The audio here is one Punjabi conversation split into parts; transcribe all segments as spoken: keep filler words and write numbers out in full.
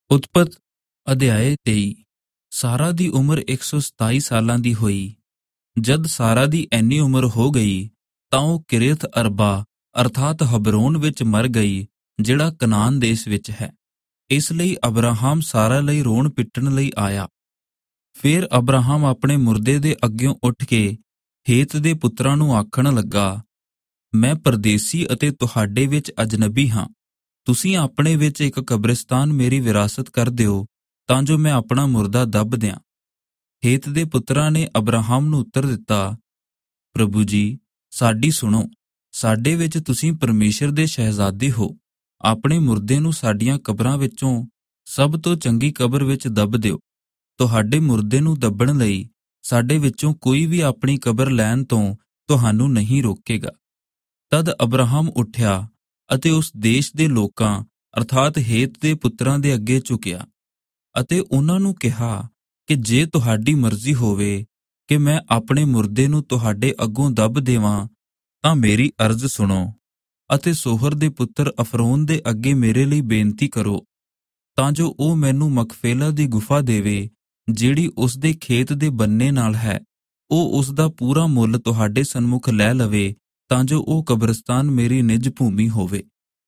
ਉਤਪਤ ਅਧਿਆਇ ਤੇਈ। ਸਾਰਾ ਦੀ ਉਮਰ ਇੱਕ ਸੌ ਸਤਾਈ ਸਾਲਾਂ ਦੀ ਹੋਈ। ਜਦ ਸਾਰਾ ਦੀ ਐਨੀ ਉਮਰ ਹੋ ਗਈ ਤਾਂ ਉਹ ਕਿਰਯਤ ਅਰਬਾ ਅਰਥਾਤ ਹਬਰੋਨ ਵਿੱਚ ਮਰ ਗਈ, ਜਿਹੜਾ ਕਨਾਨ ਦੇਸ਼ ਵਿੱਚ ਹੈ। ਇਸ ਲਈ ਅਬਰਾਹਮ ਸਾਰਾ ਲਈ ਰੋਣ ਪਿੱਟਣ ਲਈ ਆਇਆ। ਫਿਰ ਅਬਰਾਹਮ ਆਪਣੇ ਮੁਰਦੇ ਦੇ ਅੱਗਿਓਂ ਉੱਠ ਕੇ ਹੇਤ ਦੇ ਪੁੱਤਰਾਂ ਨੂੰ ਆਖਣ ਲੱਗਾ, ਮੈਂ ਪਰਦੇਸੀ ਅਤੇ ਤੁਹਾਡੇ ਵਿੱਚ ਅਜਨਬੀ ਹਾਂ। ਤੁਸੀਂ ਆਪਣੇ ਵਿੱਚ ਇੱਕ ਕਬਰਿਸਤਾਨ ਮੇਰੀ ਵਿਰਾਸਤ ਕਰ ਦਿਓ, ਤਾਂ ਜੋ ਮੈਂ ਆਪਣਾ ਮੁਰਦਾ ਦੱਬ ਦਿਆਂ। ਹੇਤ ਦੇ ਪੁੱਤਰਾਂ ਨੇ ਅਬਰਾਹਮ ਨੂੰ ਉੱਤਰ ਦਿੱਤਾ, ਪ੍ਰਭੂ ਜੀ, ਸਾਡੀ ਸੁਣੋ। ਸਾਡੇ ਵਿੱਚ ਤੁਸੀਂ ਪਰਮੇਸ਼ਰ ਦੇ ਸ਼ਹਿਜ਼ਾਦੇ ਹੋ। ਆਪਣੇ ਮੁਰਦੇ ਨੂੰ ਸਾਡੀਆਂ ਕਬਰਾਂ ਵਿੱਚੋਂ ਸਭ ਤੋਂ ਚੰਗੀ ਕਬਰ ਵਿੱਚ ਦੱਬ ਦਿਓ। ਤੁਹਾਡੇ ਮੁਰਦੇ ਨੂੰ ਦੱਬਣ ਲਈ ਸਾਡੇ ਵਿੱਚੋਂ ਕੋਈ ਵੀ ਆਪਣੀ ਕਬਰ ਲੈਣ ਤੋਂ ਤੁਹਾਨੂੰ ਨਹੀਂ ਰੋਕੇਗਾ। ਤਦ ਅਬਰਾਹਮ ਉੱਠਿਆ ਅਤੇ ਉਸ ਦੇਸ਼ ਦੇ ਲੋਕਾਂ ਅਰਥਾਤ ਹੇਤ ਦੇ ਪੁੱਤਰਾਂ ਦੇ ਅੱਗੇ ਝੁਕਿਆ ਅਤੇ ਉਹਨਾਂ ਨੂੰ ਕਿਹਾ ਕਿ ਜੇ ਤੁਹਾਡੀ ਮਰਜ਼ੀ ਹੋਵੇ ਕਿ ਮੈਂ ਆਪਣੇ ਮੁਰਦੇ ਨੂੰ ਤੁਹਾਡੇ ਅੱਗੋਂ ਦੱਬ ਦੇਵਾਂ, ਤਾਂ ਮੇਰੀ ਅਰਜ਼ ਸੁਣੋ ਅਤੇ ਸੋਹਰ ਦੇ ਪੁੱਤਰ ਅਫਰੋਨ ਦੇ ਅੱਗੇ ਮੇਰੇ ਲਈ ਬੇਨਤੀ ਕਰੋ, ਤਾਂ ਜੋ ਉਹ ਮੈਨੂੰ ਮਕਫੇਲਾ ਦੀ ਗੁਫਾ ਦੇਵੇ, ਜਿਹੜੀ ਉਸ ਦੇ ਖੇਤ ਦੇ ਬੰਨੇ ਨਾਲ ਹੈ। ਉਹ ਉਸ ਦਾ ਪੂਰਾ ਮੁੱਲ ਤੁਹਾਡੇ ਸਨਮੁਖ ਲੈ ਲਵੇ, ਤਾਂ ਜੋ ਉਹ ਕਬਰਸਤਾਨ ਮੇਰੀ ਨਿਜ ਭੂਮੀ ਹੋਵੇ।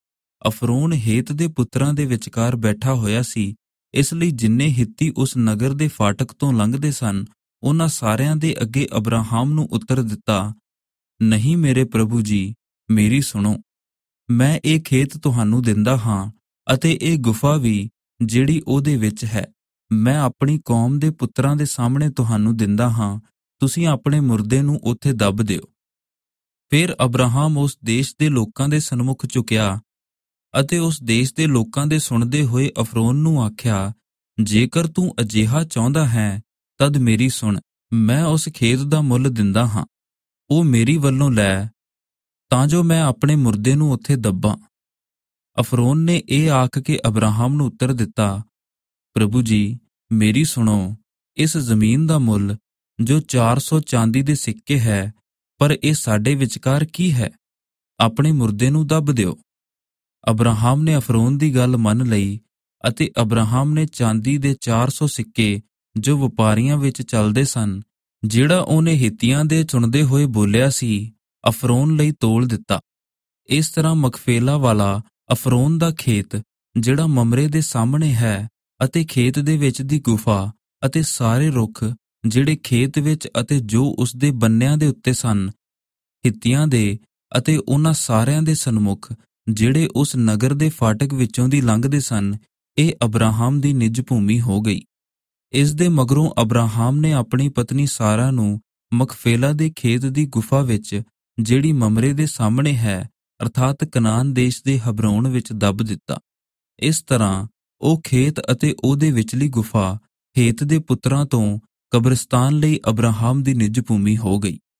ਅਫਰੋਨ ਹੇਤ ਦੇ ਪੁੱਤਰਾਂ ਦੇ ਵਿਚਕਾਰ ਬੈਠਾ ਹੋਇਆ ਸੀ, ਇਸ ਲਈ ਜਿੰਨੇ ਹਿੱਤੀ ਉਸ ਨਗਰ ਦੇ ਫਾਟਕ ਤੋਂ ਲੰਘਦੇ ਸਨ, ਉਹਨਾਂ ਸਾਰਿਆਂ ਦੇ ਅੱਗੇ ਅਬਰਾਹਮ ਨੂੰ ਉੱਤਰ ਦਿੱਤਾ, ਨਹੀਂ ਮੇਰੇ ਪ੍ਰਭੂ ਜੀ, ਮੇਰੀ ਸੁਣੋ। ਮੈਂ ਇਹ ਖੇਤ ਤੁਹਾਨੂੰ ਦਿੰਦਾ ਹਾਂ ਅਤੇ ਇਹ ਗੁਫਾ ਵੀ ਜਿਹੜੀ ਉਹਦੇ ਵਿੱਚ ਹੈ, ਮੈਂ ਆਪਣੀ ਕੌਮ ਦੇ ਪੁੱਤਰਾਂ ਦੇ ਸਾਹਮਣੇ ਤੁਹਾਨੂੰ ਦਿੰਦਾ ਹਾਂ। ਤੁਸੀਂ ਆਪਣੇ ਮੁਰਦੇ ਨੂੰ ਉੱਥੇ ਦੱਬ ਦਿਓ। ਫਿਰ ਅਬਰਾਹਮ ਉਸ ਦੇਸ਼ ਦੇ ਲੋਕਾਂ ਦੇ ਸਨਮੁਖ ਝੁਕਿਆ ਅਤੇ ਉਸ ਦੇਸ਼ ਦੇ ਲੋਕਾਂ ਦੇ ਸੁਣਦੇ ਹੋਏ ਅਫਰੋਨ ਨੂੰ ਆਖਿਆ, ਜੇਕਰ ਤੂੰ ਅਜਿਹਾ ਚਾਹੁੰਦਾ ਹੈ ਤਦ ਮੇਰੀ ਸੁਣ। ਮੈਂ ਉਸ ਖੇਤ ਦਾ ਮੁੱਲ ਦਿੰਦਾ ਹਾਂ, ਉਹ ਮੇਰੀ ਵੱਲੋਂ ਲੈ, ਤਾਂ ਜੋ ਮੈਂ ਆਪਣੇ ਮੁਰਦੇ ਨੂੰ ਉੱਥੇ ਦੱਬਾਂ। ਅਫਰੋਨ ਨੇ ਇਹ ਆਖ ਕੇ ਅਬਰਾਹਮ ਨੂੰ ਉੱਤਰ ਦਿੱਤਾ, ਪ੍ਰਭੂ ਜੀ, ਮੇਰੀ ਸੁਣੋ। ਇਸ ਜ਼ਮੀਨ ਦਾ ਮੁੱਲ ਜੋ ਚਾਰ ਸੌ ਚਾਂਦੀ ਦੇ ਸਿੱਕੇ ਹੈ, ਪਰ ਇਹ ਸਾਡੇ ਵਿਚਕਾਰ ਕੀ ਹੈ? ਆਪਣੇ ਮੁਰਦੇ ਨੂੰ ਦੱਬ ਦਿਓ। ਅਬਰਾਹਮ ਨੇ ਅਫਰੋਨ ਦੀ ਗੱਲ ਮੰਨ ਲਈ ਅਤੇ ਅਬਰਾਹਮ ਨੇ ਚਾਂਦੀ ਦੇ ਚਾਰ ਸੌ ਸਿੱਕੇ ਜੋ ਵਪਾਰੀਆਂ ਵਿੱਚ ਚੱਲਦੇ ਸਨ, ਜਿਹੜਾ ਉਹਨੇ ਹਿੱਤੀਆਂ ਦੇ ਚੁਣਦੇ ਹੋਏ ਬੋਲਿਆ ਸੀ, ਅਫਰੋਨ ਲਈ ਤੋਲ ਦਿੱਤਾ। ਇਸ ਤਰ੍ਹਾਂ ਮਕਫੇਲਾ ਵਾਲਾ ਅਫਰੋਨ ਦਾ ਖੇਤ, ਜਿਹੜਾ ਮਮਰੇ ਦੇ ਸਾਹਮਣੇ ਹੈ, ਅਤੇ ਖੇਤ ਦੇ ਵਿੱਚ ਦੀ ਗੁਫਾ ਅਤੇ ਸਾਰੇ ਰੁੱਖ ਜਿਹੜੇ ਖੇਤ ਵਿੱਚ ਅਤੇ ਜੋ ਉਸ ਦੇ ਬੰਨਿਆਂ ਦੇ ਉੱਤੇ ਸਨ, ਹਿੱਤੀਆਂ ਦੇ ਅਤੇ ਉਹਨਾਂ ਸਾਰਿਆਂ ਦੇ ਸਨਮੁਖ ਜਿਹੜੇ ਉਸ ਨਗਰ ਦੇ ਫਾਟਕ ਵਿੱਚੋਂ ਦੀ ਲੰਘਦੇ ਸਨ, ਇਹ ਅਬਰਾਹਮ ਦੀ ਨਿਜ ਭੂਮੀ ਹੋ ਗਈ। ਇਸ ਦੇ ਮਗਰੋਂ ਅਬਰਾਹਮ ਨੇ ਆਪਣੀ ਪਤਨੀ ਸਾਰਾ ਨੂੰ ਮਕਫੇਲਾ ਦੇ ਖੇਤ ਦੀ ਗੁਫਾ ਵਿੱਚ, ਜਿਹੜੀ ਮਮਰੇ ਦੇ ਸਾਹਮਣੇ ਹੈ, ਅਰਥਾਤ ਕਨਾਨ ਦੇਸ਼ ਦੇ ਹਬਰੋਨ ਵਿੱਚ ਦੱਬ ਦਿੱਤਾ। ਇਸ ਤਰ੍ਹਾਂ ਉਹ ਖੇਤ ਅਤੇ ਉਹਦੇ ਵਿਚਲੀ ਗੁਫਾ ਹੇਤ ਦੇ ਪੁੱਤਰਾਂ ਤੋਂ ਕਬਰਿਸਤਾਨ ਲਈ ਅਬਰਾਹਮ ਦੀ ਨਿਜ ਭੂਮੀ ਹੋ ਗਈ।